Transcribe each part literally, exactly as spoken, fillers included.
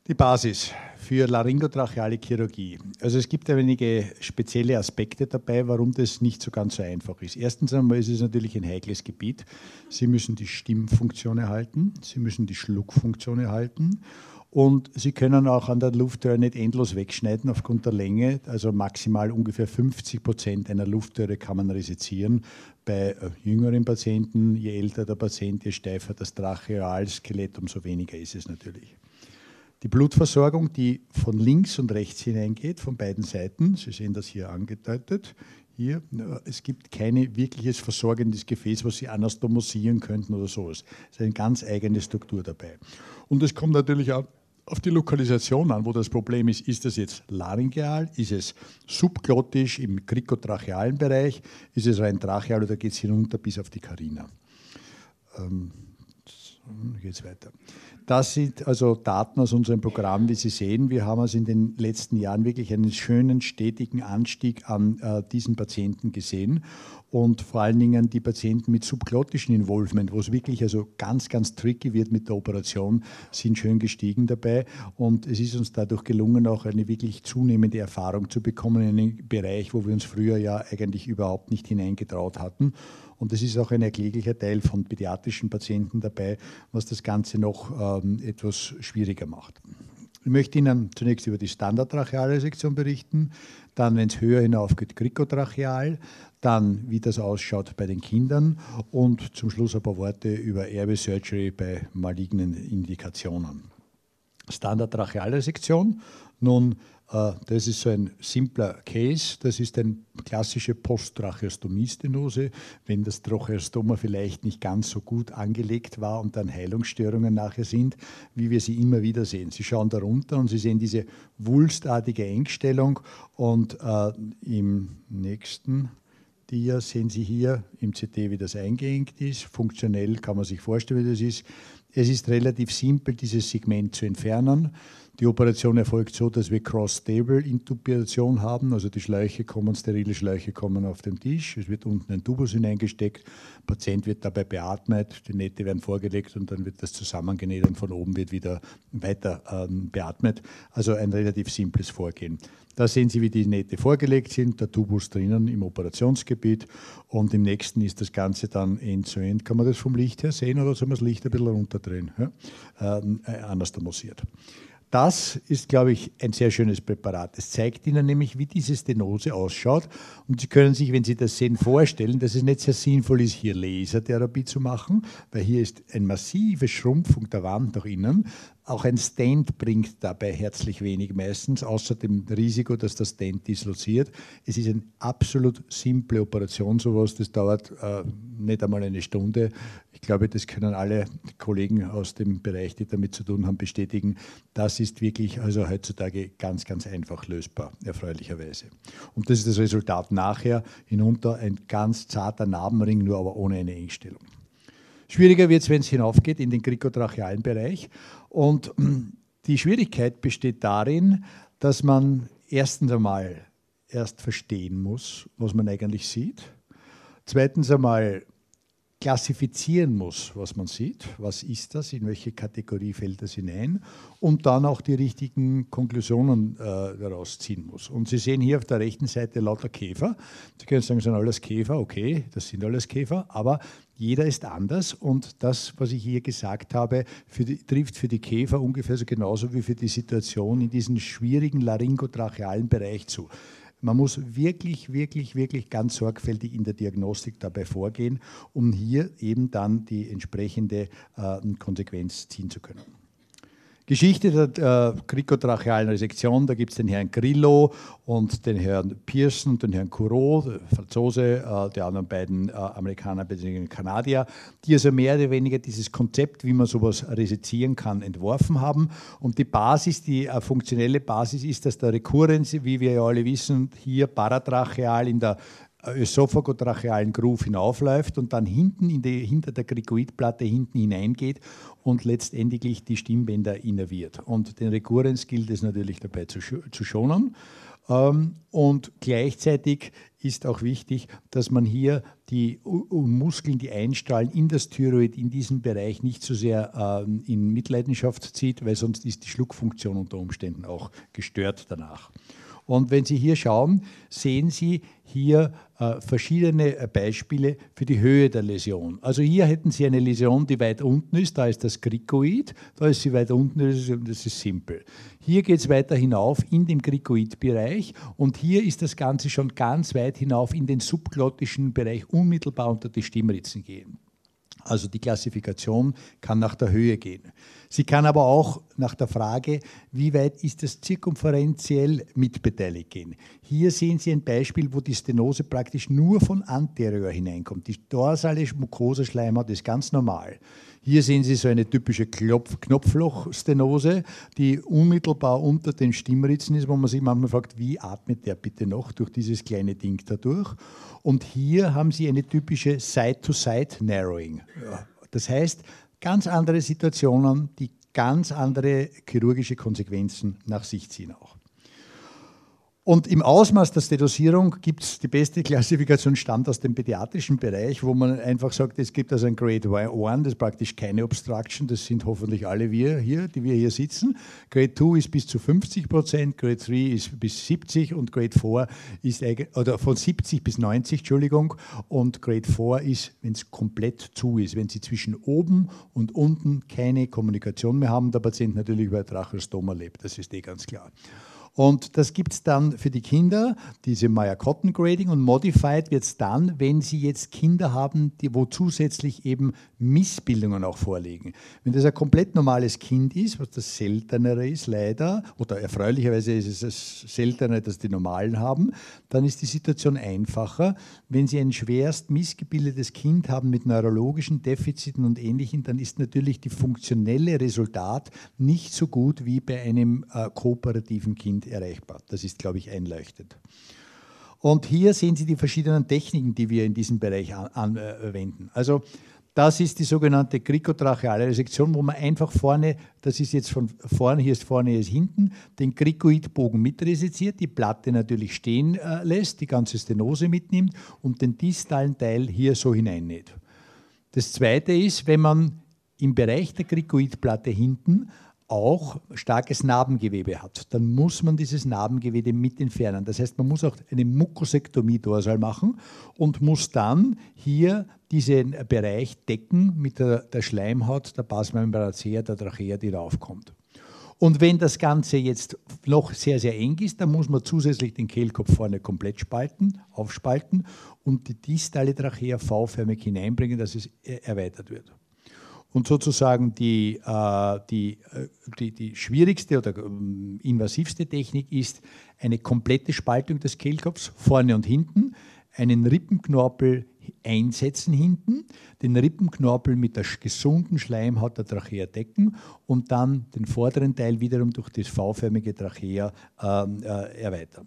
Die Basis für laryngotracheale Chirurgie. Also es gibt einige spezielle Aspekte dabei, warum das nicht so ganz so einfach ist. Erstens einmal ist es natürlich ein heikles Gebiet. Sie müssen die Stimmfunktion erhalten, Sie müssen die Schluckfunktion erhalten und Sie können auch an der Luftröhre nicht endlos wegschneiden aufgrund der Länge. Also maximal ungefähr fünfzig Prozent einer Luftröhre kann man resizieren. Bei jüngeren Patienten, je älter der Patient, je steifer das Trachealskelett, umso weniger ist es natürlich. Die Blutversorgung, die von links und rechts hineingeht, von beiden Seiten, Sie sehen das hier angedeutet, hier, es gibt kein wirkliches versorgendes Gefäß, was Sie anastomosieren könnten oder sowas. Es ist eine ganz eigene Struktur dabei. Und es kommt natürlich auch auf die Lokalisation an, wo das Problem ist. Ist das jetzt laryngeal, ist es subglottisch im krikotrachealen Bereich, ist es rein tracheal oder geht es hinunter bis auf die Carina? Ähm, geht es weiter. Das sind also Daten aus unserem Programm, wie Sie sehen. Wir haben also in den letzten Jahren wirklich einen schönen, stetigen Anstieg an äh, diesen Patienten gesehen und vor allen Dingen die Patienten mit subglottischen Involvement, wo es wirklich also ganz, ganz tricky wird mit der Operation, sind schön gestiegen dabei und es ist uns dadurch gelungen, auch eine wirklich zunehmende Erfahrung zu bekommen in einem Bereich, wo wir uns früher ja eigentlich überhaupt nicht hineingetraut hatten. Und es ist auch ein erkläglicher Teil von pädiatrischen Patienten dabei, was das Ganze noch ähm, etwas schwieriger macht. Ich möchte Ihnen zunächst über die standardtracheale Resektion berichten, dann, wenn es höher hinaufgeht, krikotracheal, dann, wie das ausschaut bei den Kindern und zum Schluss ein paar Worte über Airway Surgery bei malignen Indikationen. Standardtracheale Resektion, nun, das ist so ein simpler Case. Das ist eine klassische Posttracheostomie-Stenose, wenn das Tracheostoma vielleicht nicht ganz so gut angelegt war und dann Heilungsstörungen nachher sind, wie wir sie immer wieder sehen. Sie schauen darunter und Sie sehen diese wulstartige Engstellung und äh, im nächsten Dia sehen Sie hier im C T, wie das eingeengt ist. Funktionell kann man sich vorstellen, wie das ist. Es ist relativ simpel, dieses Segment zu entfernen. Die Operation erfolgt so, dass wir Cross-Stable-Intubation haben, also die Schläuche kommen, sterile Schläuche kommen auf den Tisch, es wird unten ein Tubus hineingesteckt, der Patient wird dabei beatmet, die Nähte werden vorgelegt und dann wird das zusammengenäht und von oben wird wieder weiter ähm, beatmet. Also ein relativ simples Vorgehen. Da sehen Sie, wie die Nähte vorgelegt sind, der Tubus drinnen im Operationsgebiet und im nächsten ist das Ganze dann end-zu-end. Kann man das vom Licht her sehen oder soll man das Licht ein bisschen runterdrehen? Ja? Ähm, anastomosiert. Das ist, glaube ich, ein sehr schönes Präparat. Es zeigt Ihnen nämlich, wie diese Stenose ausschaut. Und Sie können sich, wenn Sie das sehen, vorstellen, dass es nicht sehr sinnvoll ist, hier Lasertherapie zu machen, weil hier ist eine massive Schrumpfung der Wand nach innen. Auch ein Stent bringt dabei herzlich wenig meistens, außer dem Risiko, dass der Stent disloziert. Es ist eine absolut simple Operation, sowas, das dauert äh, nicht einmal eine Stunde. Ich glaube, das können alle Kollegen aus dem Bereich, die damit zu tun haben, bestätigen. Das ist wirklich also heutzutage ganz, ganz einfach lösbar, erfreulicherweise. Und das ist das Resultat nachher, hinunter ein ganz zarter Narbenring, nur aber ohne eine Engstellung. Schwieriger wird es, wenn es hinaufgeht in den krikotrachealen Bereich. Und die Schwierigkeit besteht darin, dass man erstens einmal erst verstehen muss, was man eigentlich sieht. Zweitens einmal klassifizieren muss, was man sieht. Was ist das? In welche Kategorie fällt das hinein? Und dann auch die richtigen Konklusionen äh, daraus ziehen muss. Und Sie sehen hier auf der rechten Seite lauter Käfer. Sie können sagen, das sind alles Käfer. Okay, das sind alles Käfer. Aber jeder ist anders. Und das, was ich hier gesagt habe, für die, trifft für die Käfer ungefähr so genauso wie für die Situation in diesem schwierigen laryngotrachealen Bereich zu. Man muss wirklich, wirklich, wirklich ganz sorgfältig in der Diagnostik dabei vorgehen, um hier eben dann die entsprechende äh, Konsequenz ziehen zu können. Geschichte der äh, krikotrachealen Resektion, da gibt es den Herrn Grillo und den Herrn Pearson und den Herrn Courreau, der Franzose, äh, die anderen beiden äh, Amerikaner bzw. Kanadier, die also mehr oder weniger dieses Konzept, wie man sowas resezieren kann, entworfen haben. Und die Basis, die äh, funktionelle Basis ist, dass der Rekurrenz, wie wir ja alle wissen, hier paratracheal in der ösophagotrachealen Groove hinaufläuft und dann hinten in die, hinter der Krikoidplatte hinten hineingeht und letztendlich die Stimmbänder innerviert. Und den Rekurrenz gilt es natürlich dabei zu, zu schonen. Ähm, und gleichzeitig ist auch wichtig, dass man hier die Muskeln, die einstrahlen in das Thyroid, in diesem Bereich nicht so sehr ähm, in Mitleidenschaft zieht, weil sonst ist die Schluckfunktion unter Umständen auch gestört danach. Und wenn Sie hier schauen, sehen Sie hier äh, verschiedene äh, Beispiele für die Höhe der Läsion. Also hier hätten Sie eine Läsion, die weit unten ist, da ist das Krikoid, da ist sie weit unten, das ist simpel. Hier geht es weiter hinauf in den Krikoidbereich und hier ist das Ganze schon ganz weit hinauf in den subglottischen Bereich, unmittelbar unter die Stimmritzen gehen. Also die Klassifikation kann nach der Höhe gehen. Sie kann aber auch nach der Frage, wie weit ist das zirkumferenziell mitbeteiligt gehen. Hier sehen Sie ein Beispiel, wo die Stenose praktisch nur von anterior hineinkommt. Die dorsale Mukoseschleimhaut ist ganz normal. Hier sehen Sie so eine typische Knopflochstenose, die unmittelbar unter den Stimmritzen ist, wo man sich manchmal fragt, wie atmet der bitte noch durch dieses kleine Ding dadurch. Und hier haben Sie eine typische Side-to-Side-Narrowing. Das heißt, ganz andere Situationen, die ganz andere chirurgische Konsequenzen nach sich ziehen auch. Und im Ausmaß der Stenosierung gibt es die beste Klassifikation, stammt aus dem pädiatrischen Bereich, wo man einfach sagt, es gibt also ein Grade eins, das ist praktisch keine Obstruction, das sind hoffentlich alle wir hier, die wir hier sitzen. Grade zwei ist bis zu fünfzig Prozent, Grade drei ist bis siebzig und Grade vier ist, oder von siebzig bis neunzig, Entschuldigung, und Grade vier ist, wenn es komplett zu ist, wenn Sie zwischen oben und unten keine Kommunikation mehr haben, der Patient natürlich über Tracheostoma lebt, das ist eh ganz klar. Und das gibt es dann für die Kinder, diese Meyer-Cotton-Grading, und Modified wird es dann, wenn Sie jetzt Kinder haben, die, wo zusätzlich eben Missbildungen auch vorliegen. Wenn das ein komplett normales Kind ist, was das Seltenere ist, leider, oder erfreulicherweise ist es das Seltenere, dass die Normalen haben, dann ist die Situation einfacher. Wenn Sie ein schwerst missgebildetes Kind haben mit neurologischen Defiziten und Ähnlichem, dann ist natürlich die funktionelle Resultat nicht so gut wie bei einem äh, kooperativen Kind erreichbar. Das ist, glaube ich, einleuchtend. Und hier sehen Sie die verschiedenen Techniken, die wir in diesem Bereich anwenden. Also das ist die sogenannte krikotracheale Resektion, wo man einfach vorne, das ist jetzt von vorne, hier ist vorne, hier ist hinten, den Krikoidbogen mitresiziert, die Platte natürlich stehen äh, lässt, die ganze Stenose mitnimmt und den distalen Teil hier so hineinnäht. Das Zweite ist, wenn man im Bereich der Krikoidplatte hinten auch starkes Narbengewebe hat, dann muss man dieses Narbengewebe mit entfernen. Das heißt, man muss auch eine Mukosektomie dorsal machen und muss dann hier diesen Bereich decken mit der, der Schleimhaut, der Pars membranacea, der Trachea, die raufkommt. Und wenn das Ganze jetzt noch sehr, sehr eng ist, dann muss man zusätzlich den Kehlkopf vorne komplett spalten, aufspalten und die distale Trachea V-förmig hineinbringen, dass es erweitert wird. Und sozusagen die, äh, die, die, die schwierigste oder ähm, invasivste Technik ist eine komplette Spaltung des Kehlkopfs, vorne und hinten, einen Rippenknorpel einsetzen hinten, den Rippenknorpel mit der gesunden Schleimhaut der Trachea decken und dann den vorderen Teil wiederum durch das V-förmige Trachea ähm, äh, erweitern.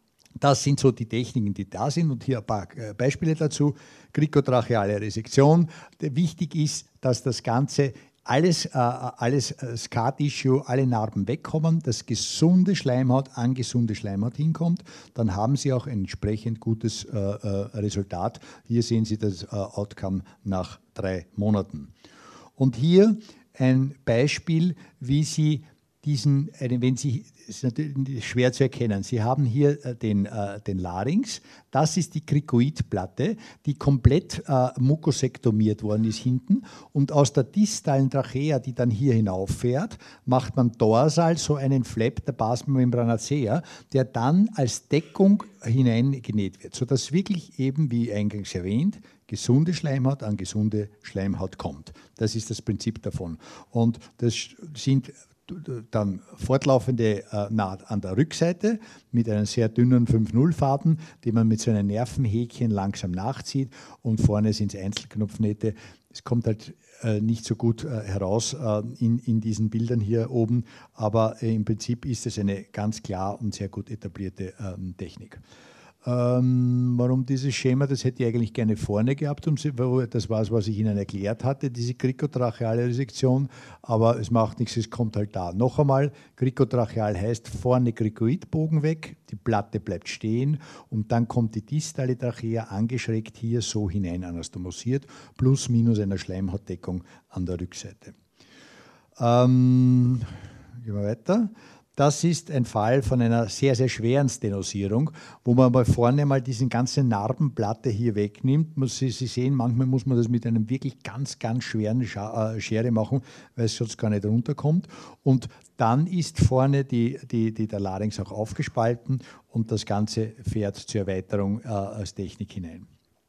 Das sind so die Techniken, die da sind und hier ein paar Beispiele dazu. Krikotracheale Resektion. Wichtig ist, dass das Ganze alles, äh, alles Scar-Tissue, alle Narben wegkommen, dass gesunde Schleimhaut an gesunde Schleimhaut hinkommt. Dann haben Sie auch ein entsprechend gutes äh, äh, Resultat. Hier sehen Sie das äh, Outcome nach drei Monaten. Und hier ein Beispiel, wie Sie diesen, wenn Sie, es ist natürlich schwer zu erkennen, Sie haben hier den, äh, den Larynx, das ist die Krikoidplatte, die komplett äh, mukosektomiert worden ist hinten und aus der distalen Trachea, die dann hier hinauffährt, macht man dorsal so einen Flap der Pars membranacea, der dann als Deckung hineingenäht wird, sodass wirklich eben, wie eingangs erwähnt, gesunde Schleimhaut an gesunde Schleimhaut kommt. Das ist das Prinzip davon. Und das sind dann fortlaufende äh, Naht an der Rückseite mit einem sehr dünnen fünf null Faden, den man mit so einem Nervenhäkchen langsam nachzieht und vorne sind es Einzelknopfnähte. Es kommt halt äh, nicht so gut äh, heraus äh, in, in diesen Bildern hier oben, aber äh, im Prinzip ist es eine ganz klar und sehr gut etablierte ähm, Technik. Ähm, warum dieses Schema, das hätte ich eigentlich gerne vorne gehabt, um sie, das war es, was ich Ihnen erklärt hatte, diese krikotracheale Resektion, aber es macht nichts, es kommt halt da. Noch einmal, krikotracheal heißt vorne Krikoidbogen weg, die Platte bleibt stehen und dann kommt die distale Trachea angeschrägt hier so hinein anastomosiert, plus minus einer Schleimhautdeckung an der Rückseite. Ähm, gehen wir weiter. Das ist ein Fall von einer sehr, sehr schweren Stenosierung, wo man mal vorne mal diese ganze Narbenplatte hier wegnimmt. Sie, Sie sehen, manchmal muss man das mit einem wirklich ganz, ganz schweren Schere machen, weil es sonst gar nicht runterkommt. Und dann ist vorne die, die, die, der Larynx auch aufgespalten und das Ganze fährt zur Erweiterung äh, als Technik hinein.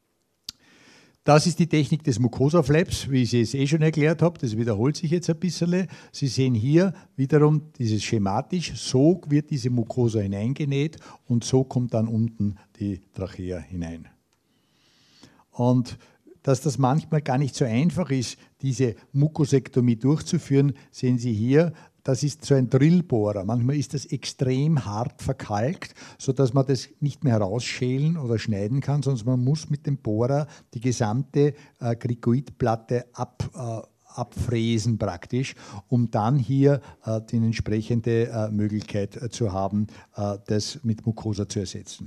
Das ist die Technik des Mucosa-Flaps, wie ich es eh schon erklärt habe. Das wiederholt sich jetzt ein bisschen. Sie sehen hier wiederum dieses schematisch. So wird diese Mucosa hineingenäht und so kommt dann unten die Trachea hinein. Und dass das manchmal gar nicht so einfach ist, diese Mukosektomie durchzuführen, sehen Sie hier. Das ist so ein Drillbohrer. Manchmal ist das extrem hart verkalkt, sodass man das nicht mehr herausschälen oder schneiden kann, sondern man muss mit dem Bohrer die gesamte äh, Krikoidplatte ab, äh, abfräsen praktisch, um dann hier äh, die entsprechende äh, Möglichkeit äh, zu haben, äh, das mit Mucosa zu ersetzen.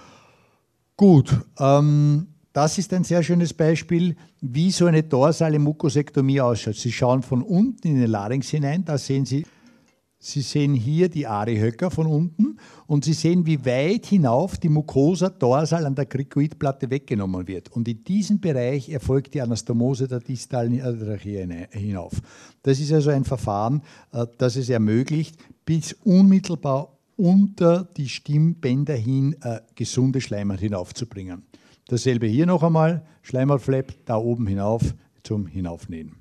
Gut. Ähm, Das ist ein sehr schönes Beispiel, wie so eine dorsale Mukosektomie ausschaut. Sie schauen von unten in den Larynx hinein, da sehen Sie, Sie sehen hier die Arihöcker von unten und Sie sehen, wie weit hinauf die Mucosa dorsal an der Krikoidplatte weggenommen wird. Und in diesem Bereich erfolgt die Anastomose der distalen Trachea hinauf. Das ist also ein Verfahren, das es ermöglicht, bis unmittelbar unter die Stimmbänder hin äh, gesunde Schleimhaut hinaufzubringen. Dasselbe hier noch einmal, Schleimhautflap, da oben hinauf zum Hinaufnähen.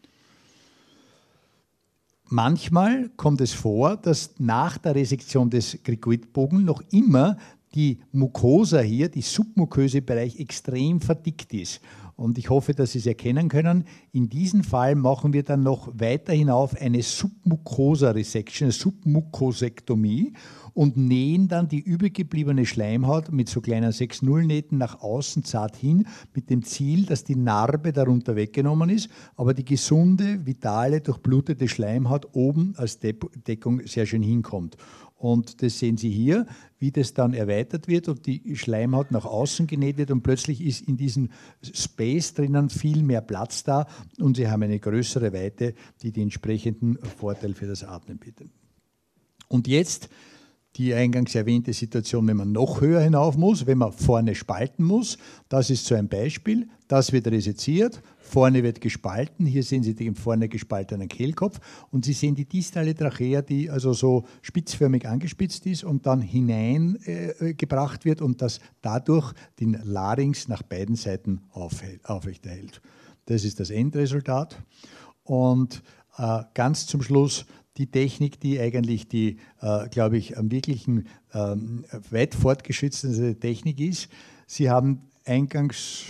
Manchmal kommt es vor, dass nach der Resektion des Krikoidbogens noch immer die Mucosa hier, die submuköse Bereich, extrem verdickt ist. Und ich hoffe, dass Sie es erkennen können. In diesem Fall machen wir dann noch weiter hinauf eine Submucosa-Resection, eine Submukosektomie und nähen dann die übergebliebene Schleimhaut mit so kleinen sechs null Nähten nach außen zart hin, mit dem Ziel, dass die Narbe darunter weggenommen ist, aber die gesunde, vitale, durchblutete Schleimhaut oben als Deckung sehr schön hinkommt. Und das sehen Sie hier, wie das dann erweitert wird und die Schleimhaut nach außen genäht wird und plötzlich ist in diesem Space drinnen viel mehr Platz da und Sie haben eine größere Weite, die den entsprechenden Vorteil für das Atmen bietet. Und jetzt die eingangs erwähnte Situation, wenn man noch höher hinauf muss, wenn man vorne spalten muss. Das ist so ein Beispiel. Das wird reseziert, vorne wird gespalten. Hier sehen Sie den vorne gespaltenen Kehlkopf und Sie sehen die distale Trachea, die also so spitzförmig angespitzt ist und dann hineingebracht äh, wird und das dadurch den Larynx nach beiden Seiten aufrechterhält. Das ist das Endresultat. Und äh, ganz zum Schluss die Technik, die eigentlich die, äh, glaube ich, am wirklichen ähm, weit fortgeschrittene Technik ist. Sie haben eingangs...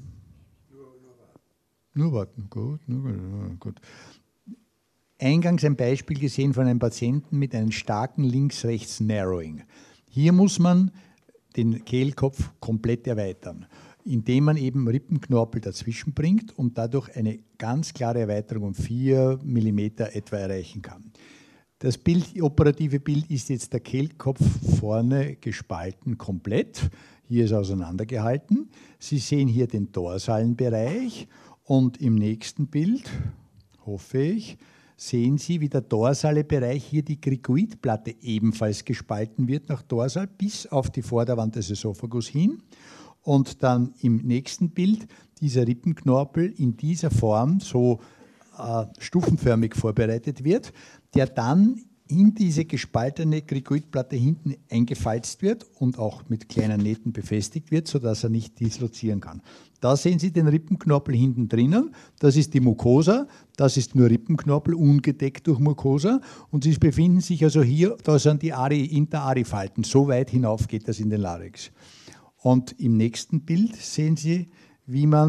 Nur warten, gut, nur, gut. Eingangs ein Beispiel gesehen von einem Patienten mit einem starken Links-Rechts-Narrowing. Hier muss man den Kehlkopf komplett erweitern, indem man eben Rippenknorpel dazwischen bringt und dadurch eine ganz klare Erweiterung um vier Millimeter etwa erreichen kann. Das Bild, operative Bild ist jetzt der Kehlkopf vorne gespalten komplett. Hier ist auseinandergehalten. Sie sehen hier den dorsalen Bereich und im nächsten Bild, hoffe ich, sehen Sie, wie der dorsale Bereich hier die Krikoidplatte ebenfalls gespalten wird nach dorsal bis auf die Vorderwand des Esophagus hin. Und dann im nächsten Bild dieser Rippenknorpel in dieser Form so äh, stufenförmig vorbereitet wird, der dann in diese gespaltene Krikoidplatte hinten eingefalzt wird und auch mit kleinen Nähten befestigt wird, sodass er nicht dislozieren kann. Da sehen Sie den Rippenknorpel hinten drinnen, das ist die Mucosa, das ist nur Rippenknorpel, ungedeckt durch Mucosa und Sie befinden sich also hier, da sind die Ari, Interari-Falten, so weit hinauf geht das in den Larynx. Und im nächsten Bild sehen Sie, wie man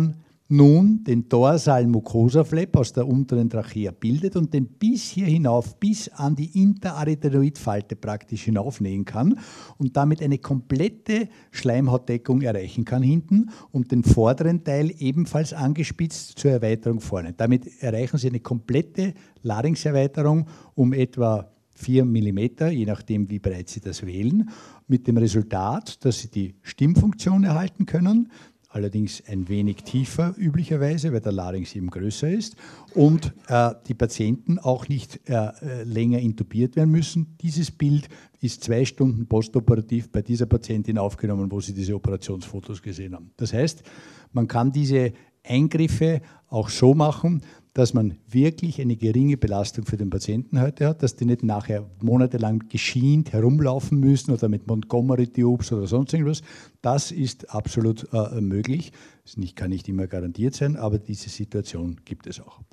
nun den dorsalen Mucosa-Flap aus der unteren Trachea bildet und den bis hier hinauf, bis an die Interarytenoidfalte praktisch hinaufnähen kann und damit eine komplette Schleimhautdeckung erreichen kann hinten und den vorderen Teil ebenfalls angespitzt zur Erweiterung vorne. Damit erreichen Sie eine komplette Larynxerweiterung um etwa vier Millimeter, je nachdem, wie breit Sie das wählen, mit dem Resultat, dass Sie die Stimmfunktion erhalten können, allerdings ein wenig tiefer üblicherweise, weil der Larynx eben größer ist und äh, die Patienten auch nicht äh, länger intubiert werden müssen. Dieses Bild ist zwei Stunden postoperativ bei dieser Patientin aufgenommen, wo Sie diese Operationsfotos gesehen haben. Das heißt, man kann diese Eingriffe auch so machen, dass man wirklich eine geringe Belastung für den Patienten heute hat, dass die nicht nachher monatelang geschient herumlaufen müssen oder mit Montgomery Tubes oder sonst irgendwas. Das ist absolut äh, möglich. Das nicht, kann nicht immer garantiert sein, aber diese Situation gibt es auch.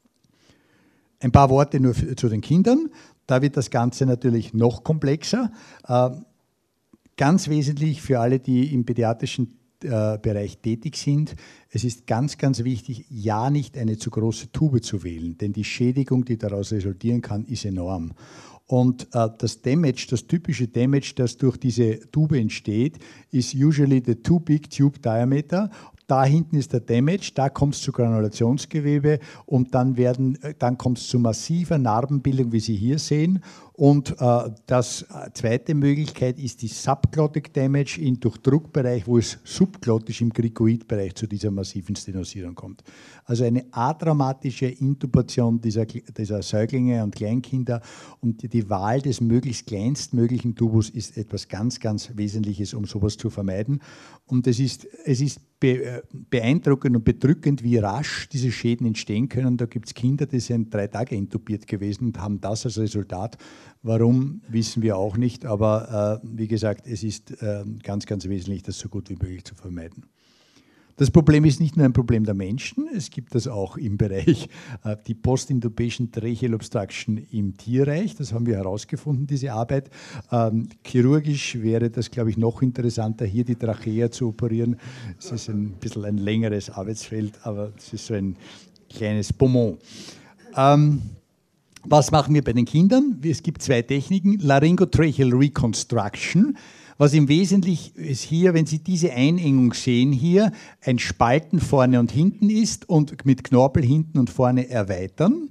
Ein paar Worte nur für, zu den Kindern. Da wird das Ganze natürlich noch komplexer. Äh, ganz wesentlich für alle, die im pädiatrischen Bereich tätig sind. Es ist ganz, ganz wichtig, ja nicht eine zu große Tube zu wählen, denn die Schädigung, die daraus resultieren kann, ist enorm. Und äh, das Damage, das typische Damage, das durch diese Tube entsteht, ist usually the too big tube diameter. Da hinten ist der Damage, da kommt es zu Granulationsgewebe und dann, werden, dann kommt es zu massiver Narbenbildung, wie Sie hier sehen. Und äh, das äh, zweite Möglichkeit ist die Subglottic Damage in Durchdruckbereich, wo es subglottisch im Cricoid-Bereich zu dieser massiven Stenosierung kommt. Also eine atraumatische Intubation dieser, dieser Säuglinge und Kleinkinder und die, die Wahl des möglichst kleinstmöglichen Tubus ist etwas ganz, ganz Wesentliches, um sowas zu vermeiden. Und es ist, es ist beeindruckend und bedrückend, wie rasch diese Schäden entstehen können. Da gibt es Kinder, die sind drei Tage intubiert gewesen und haben das als Resultat. Warum, wissen wir auch nicht, aber äh, wie gesagt, es ist äh, ganz, ganz wesentlich, das so gut wie möglich zu vermeiden. Das Problem ist nicht nur ein Problem der Menschen, es gibt das auch im Bereich äh, die Post-Intubation Tracheal Obstruction im Tierreich. Das haben wir herausgefunden, diese Arbeit. Ähm, chirurgisch wäre das, glaube ich, noch interessanter, hier die Trachea zu operieren. Es ist ein bisschen ein längeres Arbeitsfeld, aber es ist so ein kleines Bonbon. Ähm, was machen wir bei den Kindern? Es gibt zwei Techniken. Laryngotracheal Reconstruction. Was im Wesentlichen ist hier, wenn Sie diese Einengung sehen, hier ein Spalten vorne und hinten ist und mit Knorpel hinten und vorne erweitern.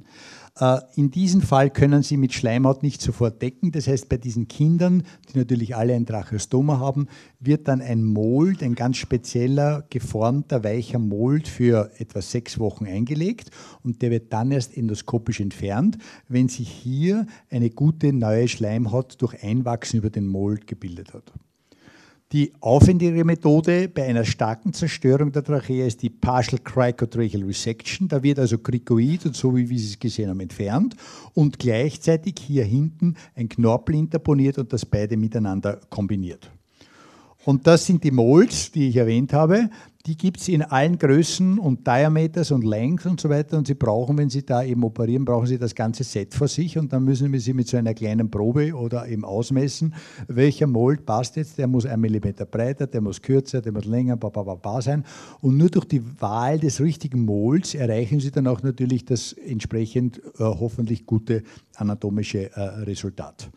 In diesem Fall können Sie mit Schleimhaut nicht sofort decken. Das heißt, bei diesen Kindern, die natürlich alle ein Tracheostoma haben, wird dann ein Mold, ein ganz spezieller, geformter, weicher Mold für etwa sechs Wochen eingelegt und der wird dann erst endoskopisch entfernt, wenn sich hier eine gute neue Schleimhaut durch Einwachsen über den Mold gebildet hat. Die aufwendigere Methode bei einer starken Zerstörung der Trachea ist die Partial Cricotracheal Resection. Da wird also Cricoid und so wie wir es gesehen haben entfernt und gleichzeitig hier hinten ein Knorpel interponiert und das beide miteinander kombiniert. Und das sind die Molds, die ich erwähnt habe. Die gibt es in allen Größen und Diameters und Lengths und so weiter. Und Sie brauchen, wenn Sie da eben operieren, brauchen Sie das ganze Set vor sich. Und dann müssen wir Sie mit so einer kleinen Probe oder eben ausmessen, welcher Mold passt jetzt. Der muss ein Millimeter breiter, der muss kürzer, der muss länger, ba, ba, ba, ba sein. Und nur durch die Wahl des richtigen Molds erreichen Sie dann auch natürlich das entsprechend äh, hoffentlich gute anatomische äh, Resultat.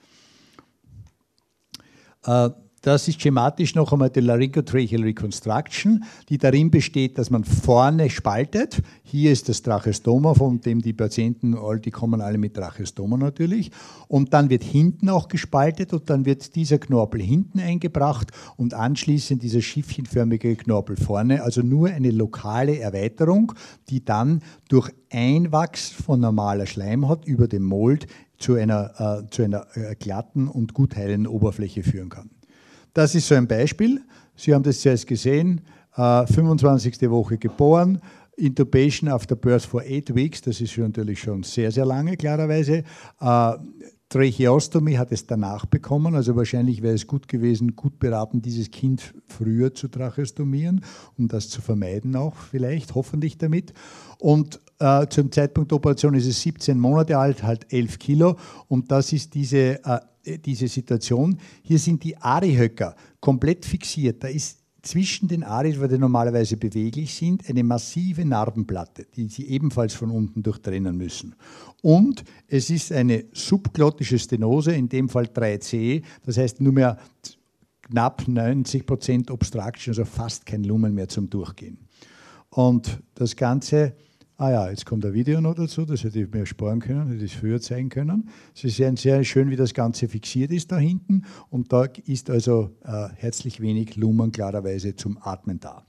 Äh, Das ist schematisch noch einmal die Laryngotracheal Reconstruction, die darin besteht, dass man vorne spaltet. Hier ist das Tracheostoma, von dem die Patienten, die kommen alle mit Tracheostoma natürlich. Und dann wird hinten auch gespaltet und dann wird dieser Knorpel hinten eingebracht und anschließend dieser schiffchenförmige Knorpel vorne. Also nur eine lokale Erweiterung, die dann durch Einwachs von normaler Schleimhaut über den Mold zu einer, äh, zu einer äh, glatten und gut heilenden Oberfläche führen kann. Das ist so ein Beispiel. Sie haben das zuerst gesehen, äh, fünfundzwanzigste Woche geboren, Intubation after birth for eight weeks, das ist natürlich schon sehr, sehr lange, klarerweise. Äh, Tracheostomy hat es danach bekommen, also wahrscheinlich wäre es gut gewesen, gut beraten, dieses Kind früher zu tracheostomieren, um das zu vermeiden auch vielleicht, hoffentlich damit. Und äh, zum Zeitpunkt der Operation ist es siebzehn Monate alt, halt elf Kilo und das ist diese, äh, diese Situation. Hier sind die Arihöcker komplett fixiert, da ist zwischen den Arien, die normalerweise beweglich sind, eine massive Narbenplatte, die Sie ebenfalls von unten durchtrennen müssen. Und es ist eine subglottische Stenose, in dem Fall drei C, das heißt nur mehr knapp neunzig Prozent Obstruction, also fast kein Lumen mehr zum Durchgehen. Und das Ganze, ah ja, jetzt kommt ein Video noch dazu, das hätte ich mir sparen können, hätte ich es früher zeigen können. Sie sehen sehr schön, wie das Ganze fixiert ist da hinten und da ist also äh, herzlich wenig Lumen klarerweise zum Atmen da.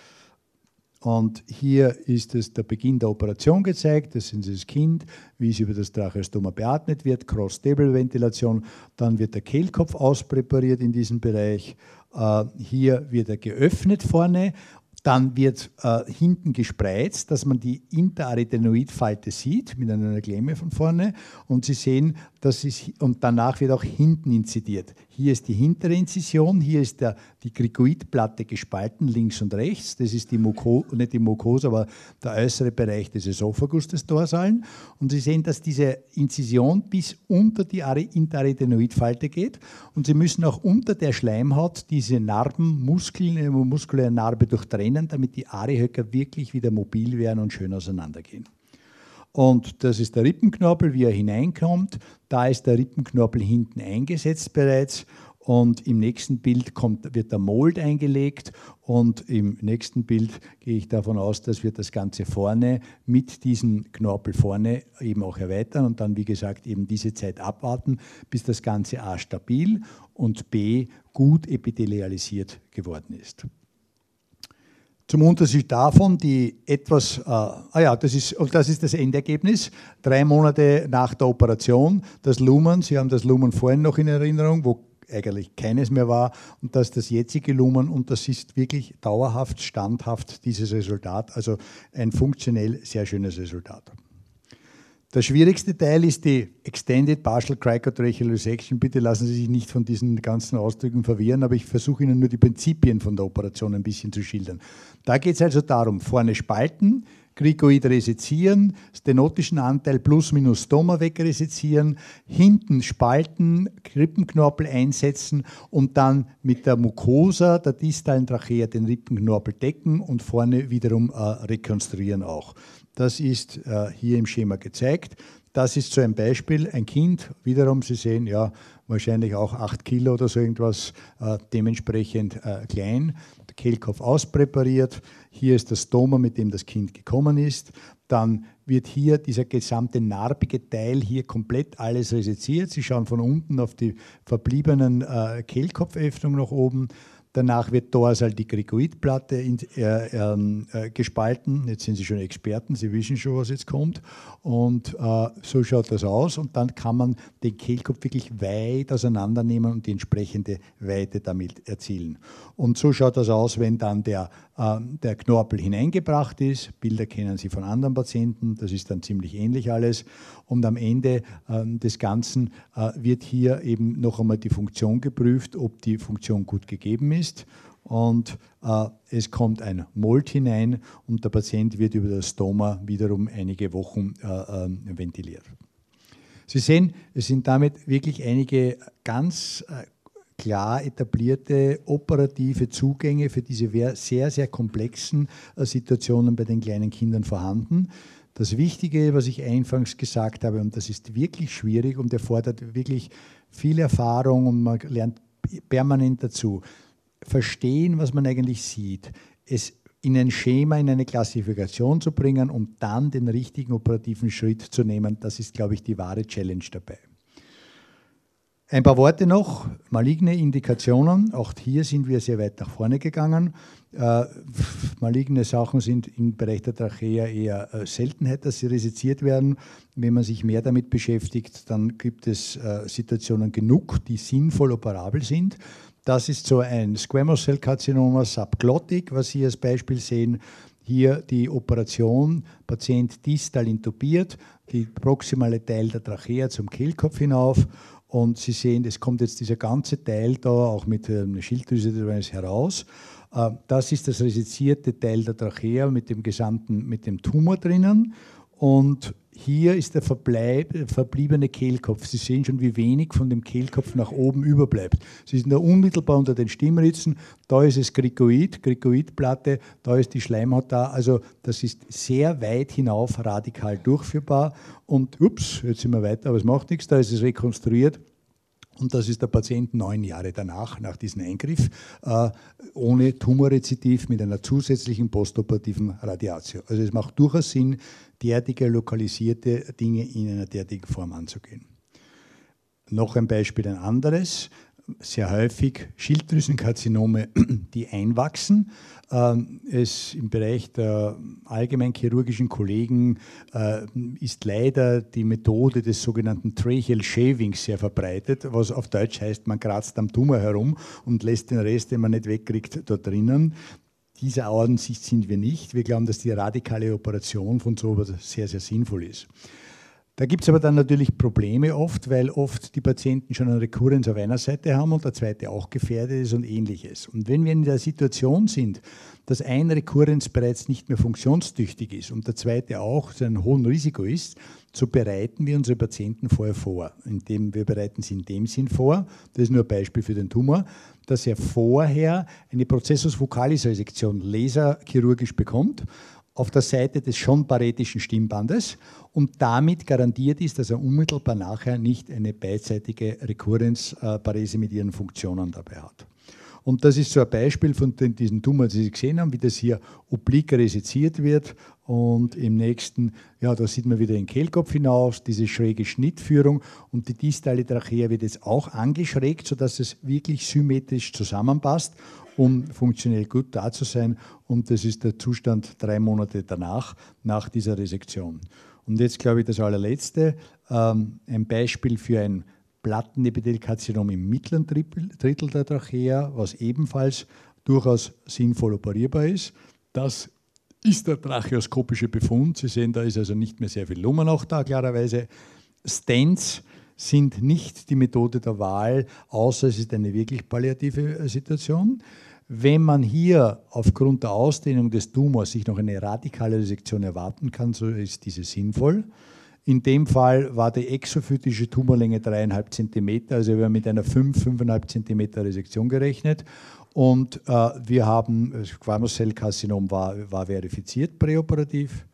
Und hier ist es der Beginn der Operation gezeigt, das ist das Kind, wie es über das Tracheostoma beatmet wird, Cross-Stable-Ventilation, dann wird der Kehlkopf auspräpariert in diesem Bereich, äh, hier wird er geöffnet vorne. Dann wird äh, hinten gespreizt, dass man die Interarytenoidfalte sieht, mit einer Klemme von vorne. Und Sie sehen, das ist, und danach wird auch hinten inzidiert. Hier ist die hintere Inzision, hier ist der, die Cricoidplatte gespalten, links und rechts. Das ist die Mucosa, nicht die Mucosa, aber der äußere Bereich des Esophagus des Dorsalen. Und Sie sehen, dass diese Inzision bis unter die Interarytenoidfalte geht. Und Sie müssen auch unter der Schleimhaut diese Narben, Muskeln, muskuläre Narbe durchtrennen, damit die Arihöcker wirklich wieder mobil werden und schön auseinandergehen. Und das ist der Rippenknorpel, wie er hineinkommt. Da ist der Rippenknorpel hinten eingesetzt bereits. Und im nächsten Bild kommt, wird der Mold eingelegt. Und im nächsten Bild gehe ich davon aus, dass wir das Ganze vorne mit diesem Knorpel vorne eben auch erweitern und dann, wie gesagt, eben diese Zeit abwarten, bis das Ganze A stabil und B gut epithelialisiert geworden ist. Zum Unterschied davon, die etwas, äh, ah ja, das ist, und das ist das Endergebnis, drei Monate nach der Operation, das Lumen, Sie haben das Lumen vorhin noch in Erinnerung, wo eigentlich keines mehr war, und das ist das jetzige Lumen, und das ist wirklich dauerhaft, standhaft, dieses Resultat, also ein funktionell sehr schönes Resultat. Der schwierigste Teil ist die Extended Partial Cricotracheal Resection. Bitte lassen Sie sich nicht von diesen ganzen Ausdrücken verwirren, aber ich versuche Ihnen nur die Prinzipien von der Operation ein bisschen zu schildern. Da geht es also darum, vorne spalten, Cricoid resizieren, stenotischen Anteil plus minus Stoma wegresizieren, hinten spalten, Rippenknorpel einsetzen und dann mit der Mucosa der distalen Trachea den Rippenknorpel decken und vorne wiederum äh, rekonstruieren auch. Das ist äh, hier im Schema gezeigt. Das ist so ein Beispiel, ein Kind, wiederum, Sie sehen, ja, wahrscheinlich auch acht Kilo oder so irgendwas, äh, dementsprechend äh, klein, der Kehlkopf auspräpariert. Hier ist das Stoma, mit dem das Kind gekommen ist. Dann wird hier dieser gesamte narbige Teil hier komplett alles resiziert. Sie schauen von unten auf die verbliebenen äh, Kehlkopföffnungen nach oben. Danach wird dorsal die Cricoidplatte in, äh, äh, gespalten. Jetzt sind Sie schon Experten, Sie wissen schon, was jetzt kommt. Und äh, so schaut das aus. Und dann kann man den Kehlkopf wirklich weit auseinandernehmen und die entsprechende Weite damit erzielen. Und so schaut das aus, wenn dann der, äh, der Knorpel hineingebracht ist. Bilder kennen Sie von anderen Patienten, das ist dann ziemlich ähnlich alles. Und am Ende äh, des Ganzen äh, wird hier eben noch einmal die Funktion geprüft, ob die Funktion gut gegeben ist. Und äh, es kommt ein Mold hinein und der Patient wird über das Stoma wiederum einige Wochen äh, äh, ventiliert. Sie sehen, es sind damit wirklich einige ganz äh, klar etablierte operative Zugänge für diese sehr, sehr komplexen äh, Situationen bei den kleinen Kindern vorhanden. Das Wichtige, was ich anfangs gesagt habe, und das ist wirklich schwierig und erfordert wirklich viel Erfahrung und man lernt permanent dazu, verstehen, was man eigentlich sieht, es in ein Schema, in eine Klassifikation zu bringen und dann den richtigen operativen Schritt zu nehmen, das ist, glaube ich, die wahre Challenge dabei. Ein paar Worte noch, maligne Indikationen, auch hier sind wir sehr weit nach vorne gegangen. Äh, maligne Sachen sind im Bereich der Trachea eher äh, Seltenheit, dass sie resiziert werden. Wenn man sich mehr damit beschäftigt, dann gibt es äh, Situationen genug, die sinnvoll operabel sind. Das ist so ein Squamous Cell Carcinoma subglottic, was Sie als Beispiel sehen. Hier die Operation, Patient distal intubiert, die proximale Teil der Trachea zum Kehlkopf hinauf. Und Sie sehen, es kommt jetzt dieser ganze Teil da, auch mit einer Schilddrüse heraus. Das ist das resizierte Teil der Trachea mit dem gesamten, mit dem Tumor drinnen. Und hier ist der verbleib, verbliebene Kehlkopf. Sie sehen schon, wie wenig von dem Kehlkopf nach oben überbleibt. Sie sind da unmittelbar unter den Stimmritzen. Da ist es Cricoid, Cricoidplatte, da ist die Schleimhaut da. Also das ist sehr weit hinauf radikal durchführbar. Und ups, jetzt sind wir weiter, aber es macht nichts, da ist es rekonstruiert. Und das ist der Patient neun Jahre danach, nach diesem Eingriff, äh, ohne Tumorrezidiv mit einer zusätzlichen postoperativen Radiatio. Also es macht durchaus Sinn, derartige lokalisierte Dinge in einer derartigen Form anzugehen. Noch ein Beispiel, ein anderes. Sehr häufig Schilddrüsenkarzinome, die einwachsen. Es im Bereich der allgemeinchirurgischen Kollegen ist leider die Methode des sogenannten Tracheal Shavings sehr verbreitet, was auf Deutsch heißt, man kratzt am Tumor herum und lässt den Rest, den man nicht wegkriegt, dort drinnen. Dieser Ansicht sind wir nicht. Wir glauben, dass die radikale Operation von so etwas sehr, sehr sinnvoll ist. Da gibt es aber dann natürlich Probleme oft, weil oft die Patienten schon eine Rekurrenz auf einer Seite haben und der zweite auch gefährdet ist und ähnliches. Und wenn wir in der Situation sind, dass ein Rekurrenz bereits nicht mehr funktionstüchtig ist und der zweite auch zu einem hohen Risiko ist, so bereiten wir unsere Patienten vorher vor. Indem wir bereiten sie in dem Sinn vor, das ist nur ein Beispiel für den Tumor, dass er vorher eine Processus vocalis Resektion laserchirurgisch bekommt, auf der Seite des schon paretischen Stimmbandes und damit garantiert ist, dass er unmittelbar nachher nicht eine beidseitige Rekurrenzparese mit ihren Funktionen dabei hat. Und das ist so ein Beispiel von den, diesen Tumor, die Sie gesehen haben, wie das hier oblik resiziert wird. Und im nächsten, ja, da sieht man wieder den Kehlkopf hinaus, diese schräge Schnittführung. Und die distale Trachea wird jetzt auch angeschrägt, sodass es wirklich symmetrisch zusammenpasst, um funktionell gut da zu sein. Und das ist der Zustand drei Monate danach, nach dieser Resektion. Und jetzt glaube ich das allerletzte, ähm, ein Beispiel für ein Plattenepithelkarzinom im mittleren Drittel der Trachea, was ebenfalls durchaus sinnvoll operierbar ist. Das ist der tracheoskopische Befund. Sie sehen, da ist also nicht mehr sehr viel Lumen auch da, klarerweise. Stents sind nicht die Methode der Wahl, außer es ist eine wirklich palliative Situation. Wenn man hier aufgrund der Ausdehnung des Tumors sich noch eine radikale Resektion erwarten kann, so ist diese sinnvoll. In dem Fall war die exophytische Tumorlänge dreieinhalb Zentimeter, also wir haben mit einer fünf, fünfeinhalb Zentimeter Resektion gerechnet. Und äh, wir haben, das Squamous-Zell-Karzinom war, war verifiziert präoperativ.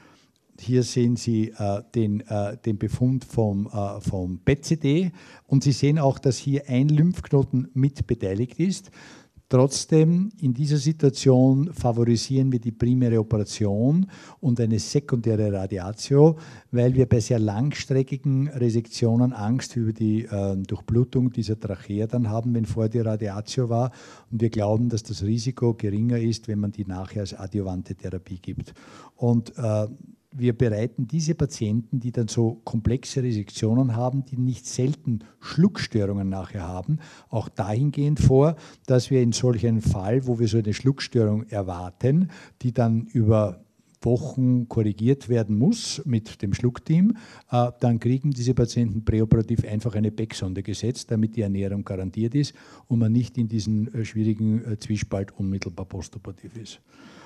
Hier sehen Sie äh, den, äh, den Befund vom, äh, vom P E T C D und Sie sehen auch, dass hier ein Lymphknoten mit beteiligt ist. Trotzdem, in dieser Situation favorisieren wir die primäre Operation und eine sekundäre Radiatio, weil wir bei sehr langstreckigen Resektionen Angst über die äh, Durchblutung dieser Trachea dann haben, wenn vorher die Radiatio war. Und wir glauben, dass das Risiko geringer ist, wenn man die nachher als adjuvante Therapie gibt. Und äh, wir bereiten diese Patienten, die dann so komplexe Resektionen haben, die nicht selten Schluckstörungen nachher haben, auch dahingehend vor, dass wir in solch einem Fall, wo wir so eine Schluckstörung erwarten, die dann über Wochen korrigiert werden muss mit dem Schluckteam, äh, dann kriegen diese Patienten präoperativ einfach eine Becksonde gesetzt, damit die Ernährung garantiert ist und man nicht in diesen äh, schwierigen äh, Zwiespalt unmittelbar postoperativ ist.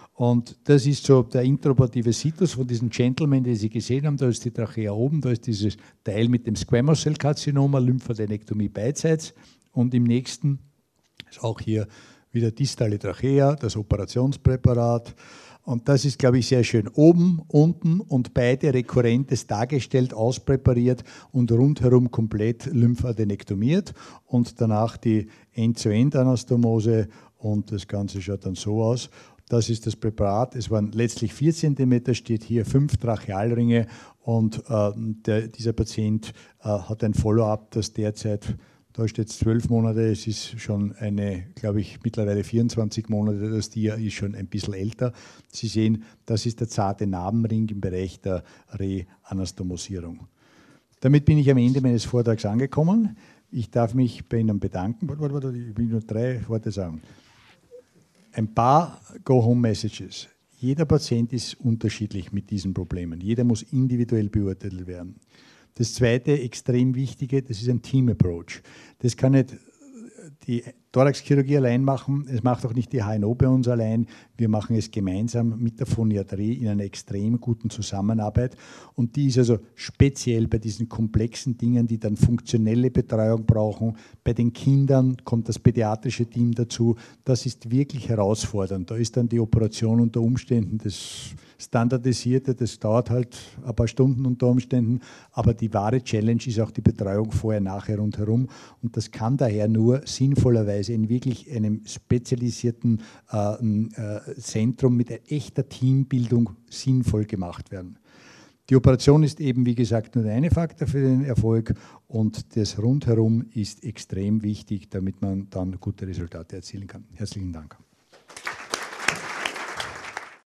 Und das ist so der intraoperative Situs von diesem Gentleman, den Sie gesehen haben. Da ist die Trachea oben, da ist dieses Teil mit dem Squamous-Zell-Karzinom, Lymphadenektomie beidseits. Und im nächsten ist auch hier wieder distale Trachea, das Operationspräparat. Und das ist, glaube ich, sehr schön. Oben, unten und beide rekurrentes dargestellt, auspräpariert und rundherum komplett lymphadenektomiert. Und danach die End-zu-End-Anastomose und das Ganze schaut dann so aus. Das ist das Präparat. Es waren letztlich vier Zentimeter, steht hier fünf Trachealringe und äh, der, dieser Patient äh, hat ein Follow-up, das derzeit, da steht zwölf Monate, es ist schon eine, glaube ich, mittlerweile vierundzwanzig Monate, das Dia ist schon ein bisschen älter. Sie sehen, das ist der zarte Narbenring im Bereich der Reanastomosierung. Damit bin ich am Ende meines Vortrags angekommen. Ich darf mich bei Ihnen bedanken. Ich will nur drei Worte sagen. Ein paar Go-Home-Messages. Jeder Patient ist unterschiedlich mit diesen Problemen. Jeder muss individuell beurteilt werden. Das zweite, extrem wichtige, das ist ein Team-Approach. Das kann nicht die Thoraxchirurgie allein machen, es macht auch nicht die H N O bei uns allein, wir machen es gemeinsam mit der Phoniatrie in einer extrem guten Zusammenarbeit und die ist also speziell bei diesen komplexen Dingen, die dann funktionelle Betreuung brauchen. Bei den Kindern kommt das pädiatrische Team dazu, das ist wirklich herausfordernd. Da ist dann die Operation unter Umständen das Standardisierte, das dauert halt ein paar Stunden unter Umständen, aber die wahre Challenge ist auch die Betreuung vorher, nachher, rundherum und das kann daher nur sinnvollerweise in wirklich einem spezialisierten äh, äh, Zentrum mit echter Teambildung sinnvoll gemacht werden. Die Operation ist eben, wie gesagt, nur der eine Faktor für den Erfolg und das Rundherum ist extrem wichtig, damit man dann gute Resultate erzielen kann. Herzlichen Dank.